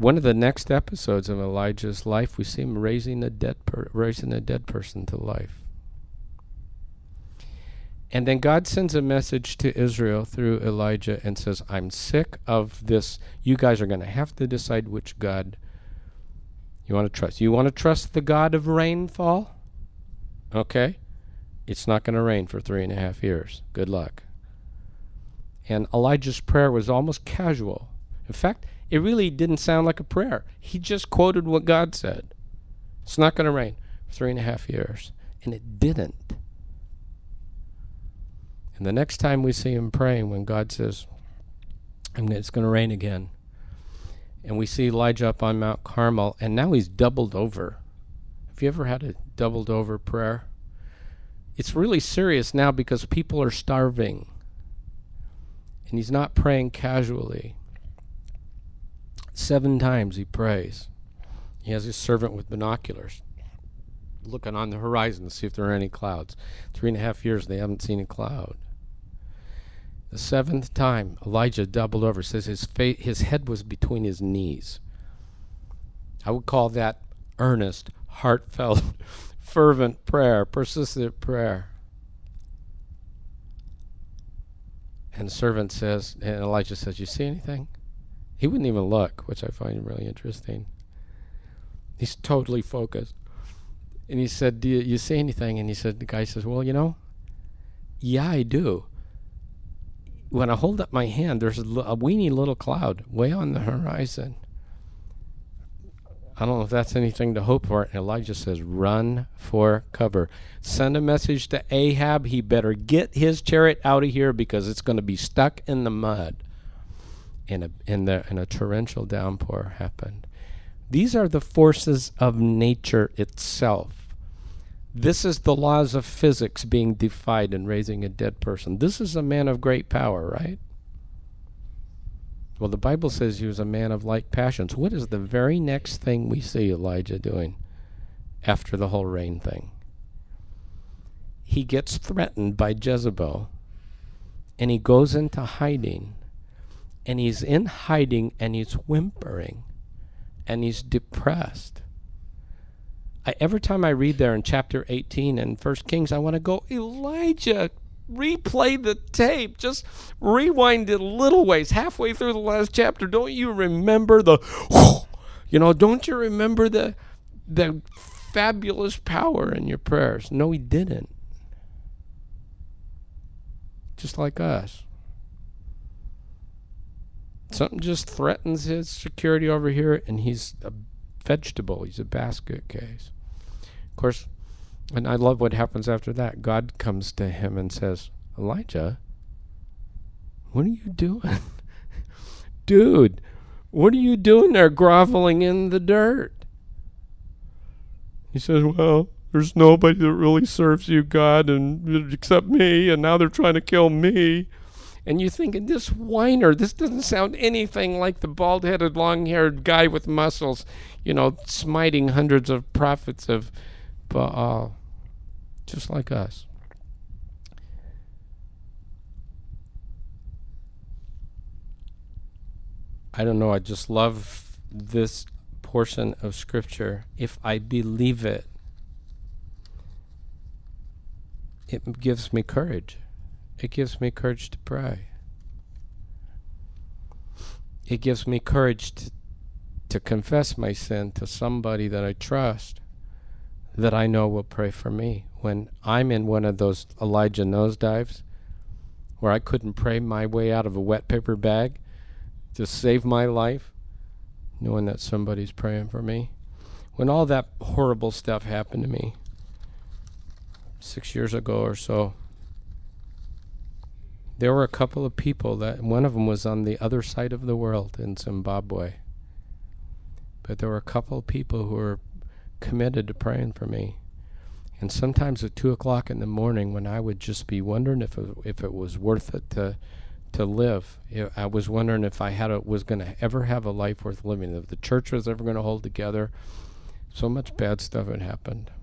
One of the next episodes of Elijah's life, we see him raising a dead person to life. And then God sends a message to Israel through Elijah and says, I'm sick of this. You guys are going to have to decide which God you want to trust. You want to trust the God of rainfall? Okay. It's not going to rain for 3.5 years. Good luck. And Elijah's prayer was almost casual. In fact, it really didn't sound like a prayer. He just quoted what God said. It's not going to rain for 3.5 years. And it didn't. And the next time we see him praying, when God says, it's going to rain again, and we see Elijah up on Mount Carmel, and now he's doubled over. Have you ever had a doubled over prayer? It's really serious now because people are starving. And he's not praying casually. 7 times he prays. He has his servant with binoculars looking on the horizon to see if there are any clouds. 3.5 years they haven't seen a cloud. The 7th time, Elijah doubled over. Says his head was between his knees. I would call that earnest, heartfelt, fervent prayer, persistent prayer. And the servant says, and Elijah says, you see anything? He wouldn't even look, which I find really interesting. He's totally focused. And he said, do you see anything? And the guy says, well, yeah, I do. When I hold up my hand, there's a weeny little cloud way on the horizon. I don't know if that's anything to hope for. And Elijah says, run for cover. Send a message to Ahab. He better get his chariot out of here because it's going to be stuck in the mud. And a torrential downpour happened. These are the forces of nature itself. This is the laws of physics being defied and raising a dead person. This is a man of great power, right? Well, the Bible says he was a man of like passions. What is the very next thing we see Elijah doing after the whole rain thing? He gets threatened by Jezebel, and he goes into hiding. And he's in hiding, and he's whimpering, and he's depressed. Every time I read there in chapter 18 in 1 Kings, I want to go, Elijah, replay the tape. Just rewind it a little ways, halfway through the last chapter. Don't you remember don't you remember the fabulous power in your prayers? No, he didn't. Just like us. Something just threatens his security over here, and he's a vegetable. He's a basket case. Of course, and I love what happens after that. God comes to him and says, Elijah, what are you doing? Dude, what are you doing there groveling in the dirt? He says, well, there's nobody that really serves you, God, and except me, and now they're trying to kill me. And you're thinking, this whiner, this doesn't sound anything like the bald-headed, long-haired guy with muscles, smiting hundreds of prophets of Baal, just like us. I don't know, I just love this portion of Scripture. If I believe it, it gives me courage. It gives me courage to pray. It gives me courage to confess my sin to somebody that I trust, that I know will pray for me. When I'm in one of those Elijah nosedives, where I couldn't pray my way out of a wet paper bag to save my life, knowing that somebody's praying for me. When all that horrible stuff happened to me 6 years ago or so, there were a couple of people that, one of them was on the other side of the world in Zimbabwe. But there were a couple of people who were committed to praying for me. And sometimes at 2 o'clock in the morning, when I would just be wondering if it was worth it to live, I was wondering if I was going to ever have a life worth living, if the church was ever going to hold together. So much bad stuff had happened.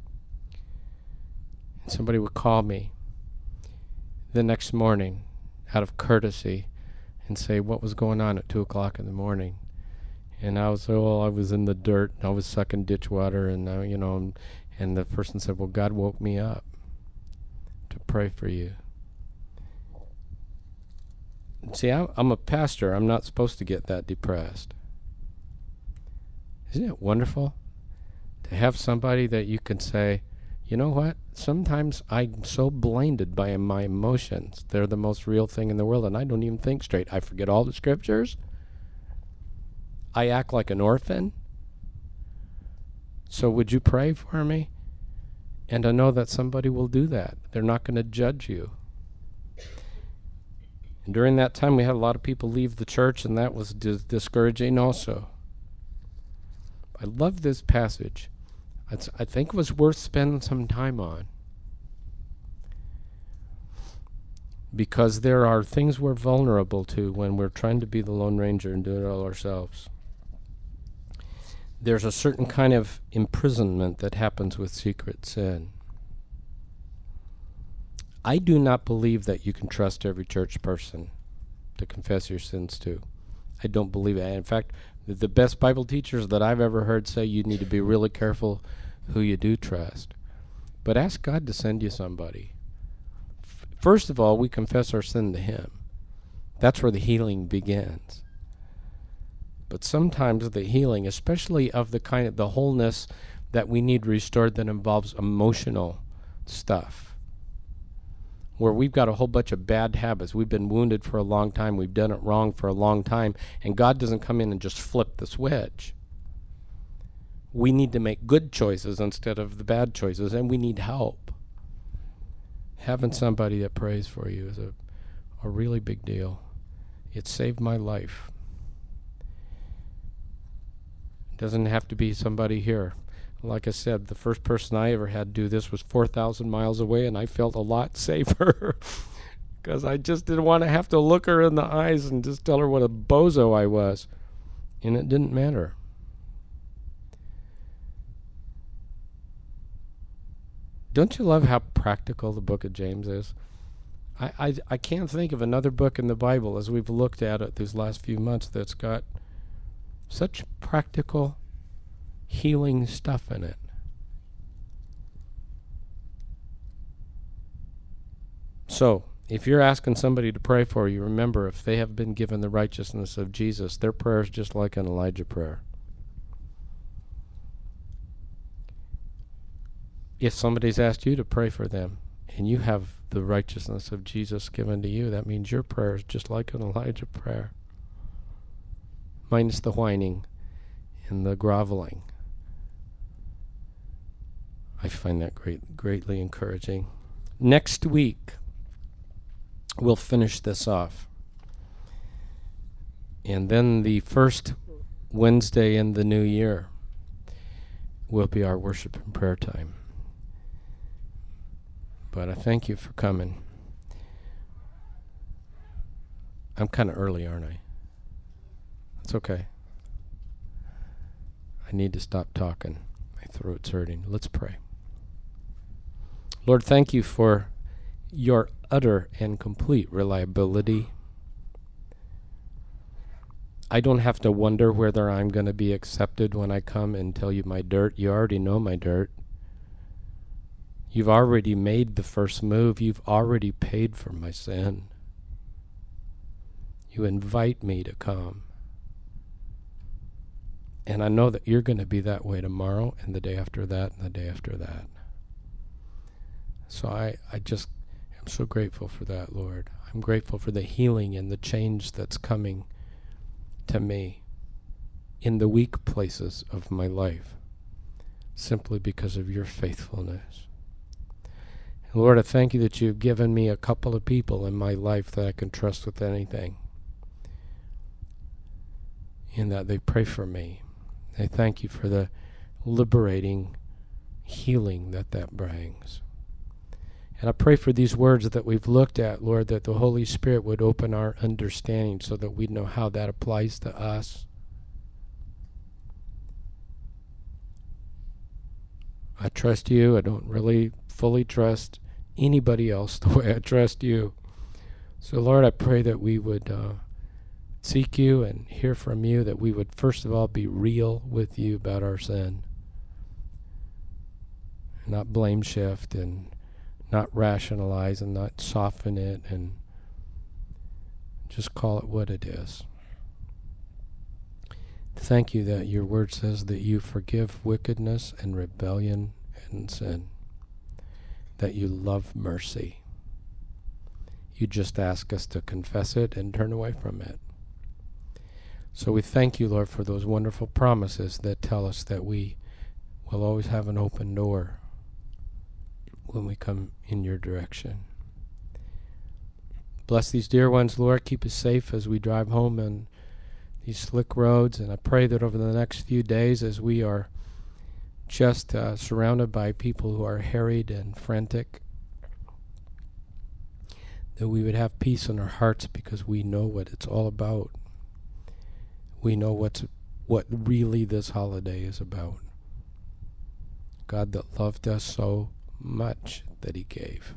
And somebody would call me the next morning out of courtesy and say what was going on at 2 o'clock in the morning. And I was in the dirt, and I was sucking ditch water, and and the person said, well, God woke me up to pray for you. See, I'm a pastor. I'm not supposed to get that depressed. Isn't it wonderful to have somebody that you can say, you know what? Sometimes I'm so blinded by my emotions. They're the most real thing in the world, and I don't even think straight. I forget all the scriptures. I act like an orphan. So would you pray for me? And I know that somebody will do that. They're not going to judge you. And during that time, we had a lot of people leave the church, and that was discouraging also. I love this passage. I think it was worth spending some time on. Because there are things we're vulnerable to when we're trying to be the Lone Ranger and do it all ourselves. There's a certain kind of imprisonment that happens with secret sin. I do not believe that you can trust every church person to confess your sins to. I don't believe that. In fact, the best Bible teachers that I've ever heard say you need to be really careful who you do trust. But ask God to send you somebody. First of all, we confess our sin to Him. That's where the healing begins. But sometimes the healing, especially of the wholeness that we need restored, that involves emotional stuff, where we've got a whole bunch of bad habits. We've been wounded for a long time. We've done it wrong for a long time. And God doesn't come in and just flip the switch. We need to make good choices instead of the bad choices, and we need help. Having somebody that prays for you is a really big deal. It saved my life. It doesn't have to be somebody here. Like I said, the first person I ever had do this was 4,000 miles away, and I felt a lot safer because I just didn't want to have to look her in the eyes and just tell her what a bozo I was. And it didn't matter. Don't you love how practical the book of James is? I can't think of another book in the Bible, as we've looked at it these last few months, that's got such practical healing stuff in it. So, if you're asking somebody to pray for you, remember, if they have been given the righteousness of Jesus, their prayer is just like an Elijah prayer. If somebody's asked you to pray for them, and you have the righteousness of Jesus given to you, that means your prayer is just like an Elijah prayer, minus the whining and the groveling. I find that greatly encouraging. Next week, we'll finish this off. And then the first Wednesday in the new year will be our worship and prayer time. But I thank you for coming. I'm kind of early, aren't I? It's okay. I need to stop talking. My throat's hurting. Let's pray. Lord, thank you for your utter and complete reliability. I don't have to wonder whether I'm going to be accepted when I come and tell you my dirt. You already know my dirt. You've already made the first move. You've already paid for my sin. You invite me to come. And I know that you're going to be that way tomorrow and the day after that and the day after that. So I just am so grateful for that, Lord. I'm grateful for the healing and the change that's coming to me in the weak places of my life, simply because of your faithfulness. And Lord, I thank you that you've given me a couple of people in my life that I can trust with anything, and that they pray for me. I thank you for the liberating healing that brings. And I pray for these words that we've looked at, Lord, that the Holy Spirit would open our understanding so that we'd know how that applies to us. I trust you. I don't really fully trust anybody else the way I trust you. So, Lord, I pray that we would seek you and hear from you, that we would first of all be real with you about our sin, not blame shift and not rationalize and not soften it, and just call it what it is. Thank you that your word says that you forgive wickedness and rebellion and sin, that you love mercy. You just ask us to confess it and turn away from it. So we thank you, Lord, for those wonderful promises that tell us that we will always have an open door when we come in your direction. Bless these dear ones, Lord. Keep us safe as we drive home on these slick roads. And I pray that over the next few days, as we are just surrounded by people who are harried and frantic, that we would have peace in our hearts because we know what it's all about. We know what really this holiday is about. God that loved us so much that he gave.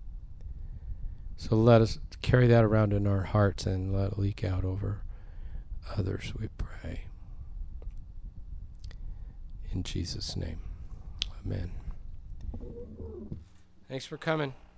So let us carry that around in our hearts and let it leak out over others, we pray. In Jesus' name, amen. Thanks for coming.